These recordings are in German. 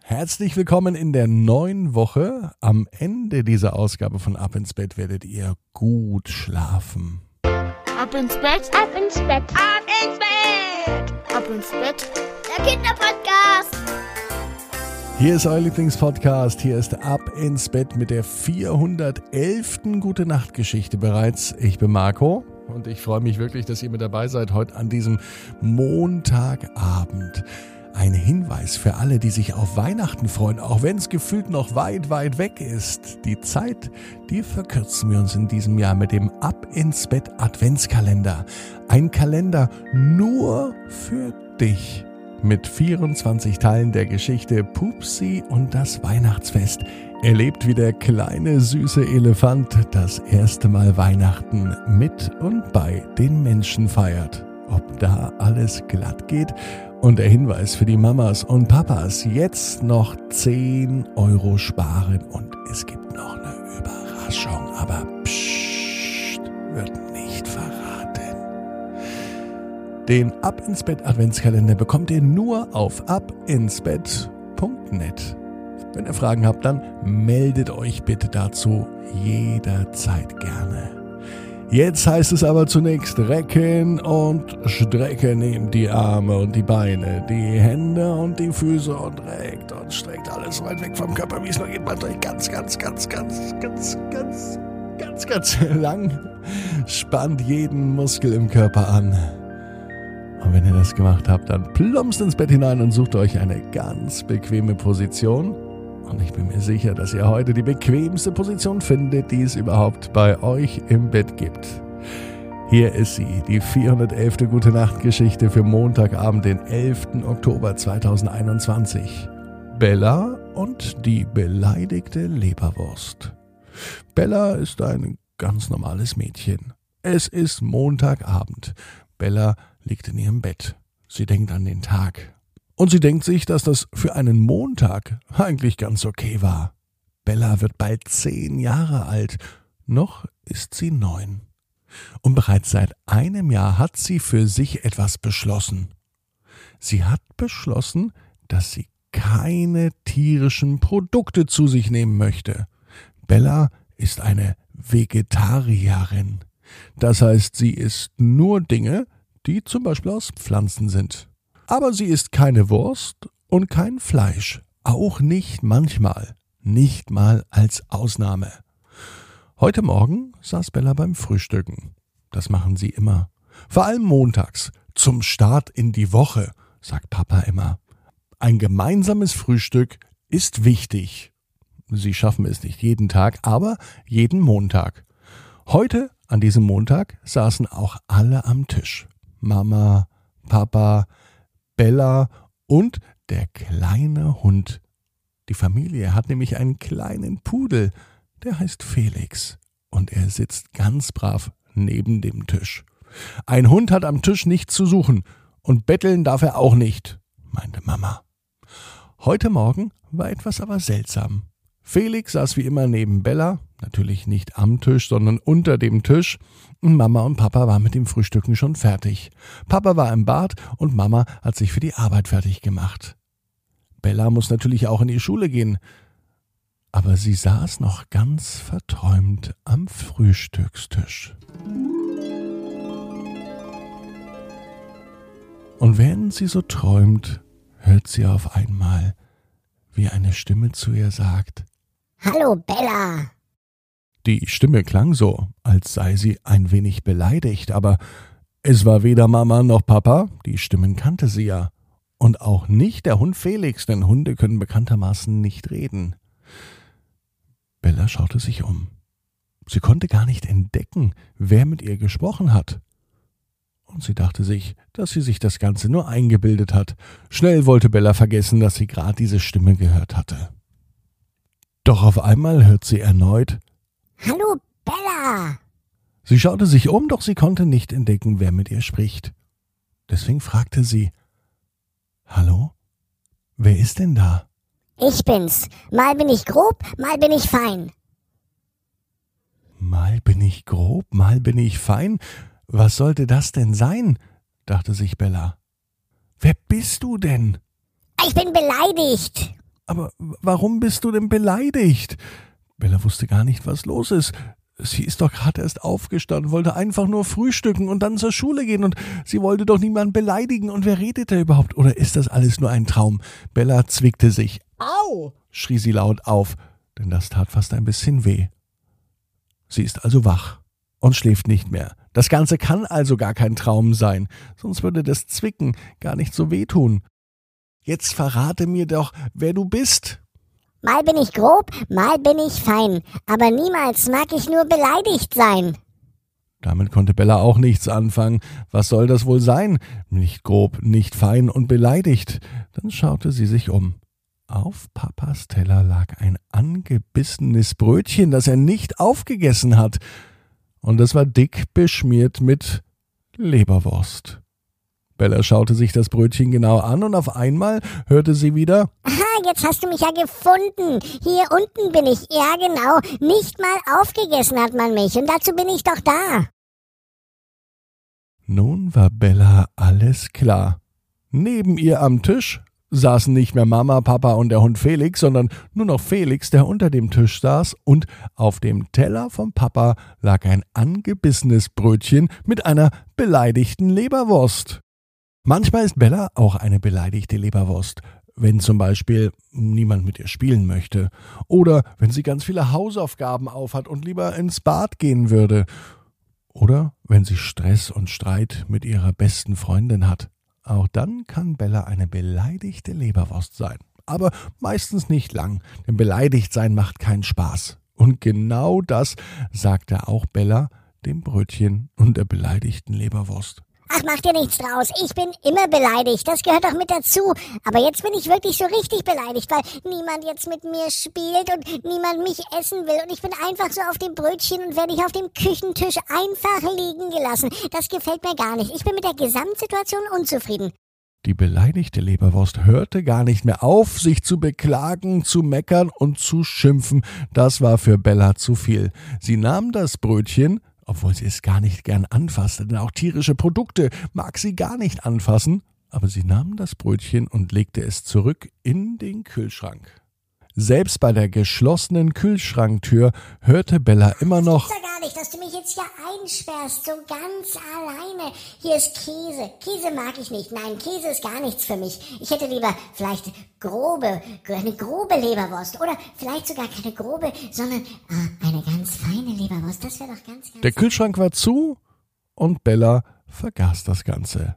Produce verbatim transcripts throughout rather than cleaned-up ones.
Herzlich willkommen in der neuen Woche. Am Ende dieser Ausgabe von Ab ins Bett werdet ihr gut schlafen. Ab ins Bett, Ab ins Bett, ab ins Bett, ab ins Bett, der Kinderpodcast. Hier ist euer Lieblingspodcast. Hier ist Ab ins Bett mit der vierhundertelften Gute-Nacht-Geschichte bereits. Ich bin Marco und ich freue mich wirklich, dass ihr mit dabei seid heute an diesem Montagabend. Ein Hinweis für alle, die sich auf Weihnachten freuen, auch wenn es gefühlt noch weit, weit weg ist. Die Zeit, die verkürzen wir uns in diesem Jahr mit dem Ab ins Bett Adventskalender. Ein Kalender nur für dich. Mit vierundzwanzig Teilen der Geschichte Pupsi und das Weihnachtsfest. Erlebt, wie der kleine süße Elefant das erste Mal Weihnachten mit und bei den Menschen feiert. Ob da alles glatt geht? Und der Hinweis für die Mamas und Papas, jetzt noch zehn Euro sparen und es gibt noch eine Überraschung, aber pssst, wird nicht verraten. Den Ab ins Bett Adventskalender bekommt ihr nur auf abinsbett punkt net. Wenn ihr Fragen habt, dann meldet euch bitte dazu jederzeit gerne. Jetzt heißt es aber zunächst recken und strecken. Nehmt die Arme und die Beine, die Hände und die Füße und reckt und streckt alles weit weg vom Körper, wie es nur geht. Macht euch ganz, ganz, ganz, ganz, ganz, ganz, ganz, ganz lang. Spannt jeden Muskel im Körper an. Und wenn ihr das gemacht habt, dann plumpst ins Bett hinein und sucht euch eine ganz bequeme Position. Und ich bin mir sicher, dass ihr heute die bequemste Position findet, die es überhaupt bei euch im Bett gibt. Hier ist sie, die vierhundertelfte Gute-Nacht-Geschichte für Montagabend, den elften Oktober zweitausendeinundzwanzig. Bella und die beleidigte Leberwurst. Bella ist ein ganz normales Mädchen. Es ist Montagabend. Bella liegt in ihrem Bett. Sie denkt an den Tag. Und sie denkt sich, dass das für einen Montag eigentlich ganz okay war. Bella wird bald zehn Jahre alt. Noch ist sie neun. Und bereits seit einem Jahr hat sie für sich etwas beschlossen. Sie hat beschlossen, dass sie keine tierischen Produkte zu sich nehmen möchte. Bella ist eine Vegetarierin. Das heißt, sie isst nur Dinge, die zum Beispiel aus Pflanzen sind. Aber sie isst keine Wurst und kein Fleisch. Auch nicht manchmal. Nicht mal als Ausnahme. Heute Morgen saß Bella beim Frühstücken. Das machen sie immer. Vor allem montags. Zum Start in die Woche, sagt Papa immer. Ein gemeinsames Frühstück ist wichtig. Sie schaffen es nicht jeden Tag, aber jeden Montag. Heute, an diesem Montag, saßen auch alle am Tisch. Mama, Papa, Bella und der kleine Hund. Die Familie hat nämlich einen kleinen Pudel, der heißt Felix. Und er sitzt ganz brav neben dem Tisch. Ein Hund hat am Tisch nichts zu suchen und betteln darf er auch nicht, meinte Mama. Heute Morgen war etwas aber seltsam. Felix saß wie immer neben Bella, natürlich nicht am Tisch, sondern unter dem Tisch. Und Mama und Papa waren mit dem Frühstücken schon fertig. Papa war im Bad und Mama hat sich für die Arbeit fertig gemacht. Bella muss natürlich auch in die Schule gehen. Aber sie saß noch ganz verträumt am Frühstückstisch. Und während sie so träumt, hört sie auf einmal, wie eine Stimme zu ihr sagt: Hallo Bella. Die Stimme klang so, als sei sie ein wenig beleidigt, aber es war weder Mama noch Papa, die Stimmen kannte sie ja. Und auch nicht der Hund Felix, denn Hunde können bekanntermaßen nicht reden. Bella schaute sich um. Sie konnte gar nicht entdecken, wer mit ihr gesprochen hat. Und sie dachte sich, dass sie sich das Ganze nur eingebildet hat. Schnell wollte Bella vergessen, dass sie gerade diese Stimme gehört hatte. Doch auf einmal hört sie erneut: Hallo Bella. Sie schaute sich um, doch sie konnte nicht entdecken, wer mit ihr spricht. Deswegen fragte sie: Hallo? Wer ist denn da? Ich bin's. Mal bin ich grob, mal bin ich fein. Mal bin ich grob, mal bin ich fein. Was sollte das denn sein? Dachte sich Bella. Wer bist du denn? Ich bin beleidigt. Aber warum bist du denn beleidigt? Bella wusste gar nicht, was los ist. Sie ist doch gerade erst aufgestanden, wollte einfach nur frühstücken und dann zur Schule gehen und sie wollte doch niemanden beleidigen. Und wer redet da überhaupt? Oder ist das alles nur ein Traum? Bella zwickte sich. Au! Schrie sie laut auf, denn das tat fast ein bisschen weh. Sie ist also wach und schläft nicht mehr. Das Ganze kann also gar kein Traum sein, sonst würde das Zwicken gar nicht so wehtun. Jetzt verrate mir doch, wer du bist. Mal bin ich grob, mal bin ich fein, aber niemals mag ich nur beleidigt sein. Damit konnte Bella auch nichts anfangen. Was soll das wohl sein? Nicht grob, nicht fein und beleidigt. Dann schaute sie sich um. Auf Papas Teller lag ein angebissenes Brötchen, das er nicht aufgegessen hat. Und es war dick beschmiert mit Leberwurst. Bella schaute sich das Brötchen genau an und auf einmal hörte sie wieder: Aha, jetzt hast du mich ja gefunden. Hier unten bin ich. Ja, genau. Nicht mal aufgegessen hat man mich. Und dazu bin ich doch da. Nun war Bella alles klar. Neben ihr am Tisch saßen nicht mehr Mama, Papa und der Hund Felix, sondern nur noch Felix, der unter dem Tisch saß, und auf dem Teller vom Papa lag ein angebissenes Brötchen mit einer beleidigten Leberwurst. Manchmal ist Bella auch eine beleidigte Leberwurst, wenn zum Beispiel niemand mit ihr spielen möchte oder wenn sie ganz viele Hausaufgaben aufhat und lieber ins Bad gehen würde oder wenn sie Stress und Streit mit ihrer besten Freundin hat. Auch dann kann Bella eine beleidigte Leberwurst sein, aber meistens nicht lang, denn beleidigt sein macht keinen Spaß. Und genau das sagte auch Bella dem Brötchen und der beleidigten Leberwurst. Ach, mach dir nichts draus. Ich bin immer beleidigt. Das gehört doch mit dazu. Aber jetzt bin ich wirklich so richtig beleidigt, weil niemand jetzt mit mir spielt und niemand mich essen will. Und ich bin einfach so auf dem Brötchen und werde ich auf dem Küchentisch einfach liegen gelassen. Das gefällt mir gar nicht. Ich bin mit der Gesamtsituation unzufrieden. Die beleidigte Leberwurst hörte gar nicht mehr auf, sich zu beklagen, zu meckern und zu schimpfen. Das war für Bella zu viel. Sie nahm das Brötchen, obwohl sie es gar nicht gern anfasste, denn auch tierische Produkte mag sie gar nicht anfassen, aber sie nahm das Brötchen und legte es zurück in den Kühlschrank. Selbst bei der geschlossenen Kühlschranktür hörte Bella immer noch: Das ist ja gar nicht, dass du mich jetzt hier einsperrst, so ganz alleine. Hier ist Käse. Käse mag ich nicht. Nein, Käse ist gar nichts für mich. Ich hätte lieber vielleicht grobe, eine grobe Leberwurst oder vielleicht sogar keine grobe, sondern ah, eine ganz feine Leberwurst. Das wäre doch ganz, ganz... Der Kühlschrank war zu und Bella vergaß das Ganze.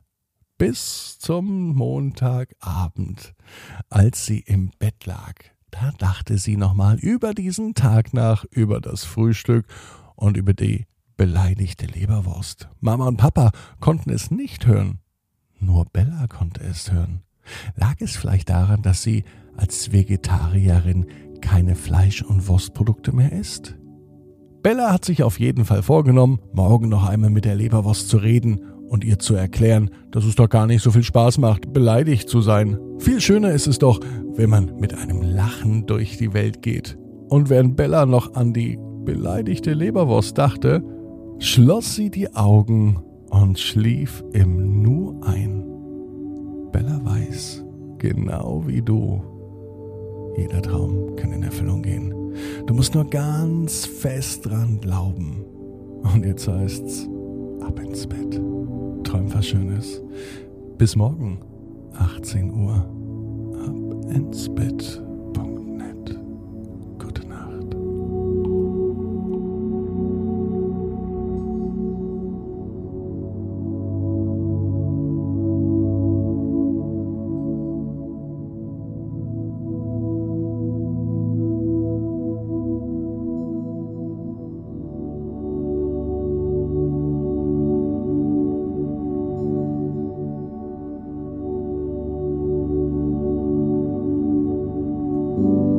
Bis zum Montagabend, als sie im Bett lag. Da dachte sie nochmal über diesen Tag nach, über das Frühstück und über die beleidigte Leberwurst. Mama und Papa konnten es nicht hören. Nur Bella konnte es hören. Lag es vielleicht daran, dass sie als Vegetarierin keine Fleisch- und Wurstprodukte mehr isst? Bella hat sich auf jeden Fall vorgenommen, morgen noch einmal mit der Leberwurst zu reden und ihr zu erklären, dass es doch gar nicht so viel Spaß macht, beleidigt zu sein. Viel schöner ist es doch, wenn man mit einem Lachen durch die Welt geht. Und während Bella noch an die beleidigte Leberwurst dachte, schloss sie die Augen und schlief im Nu ein. Bella weiß, genau wie du, jeder Traum kann in Erfüllung gehen. Du musst nur ganz fest dran glauben. Und jetzt heißt's, ab ins Bett. Träum was Schönes. Bis morgen, achtzehn Uhr. Ab ins Bett. Thank you.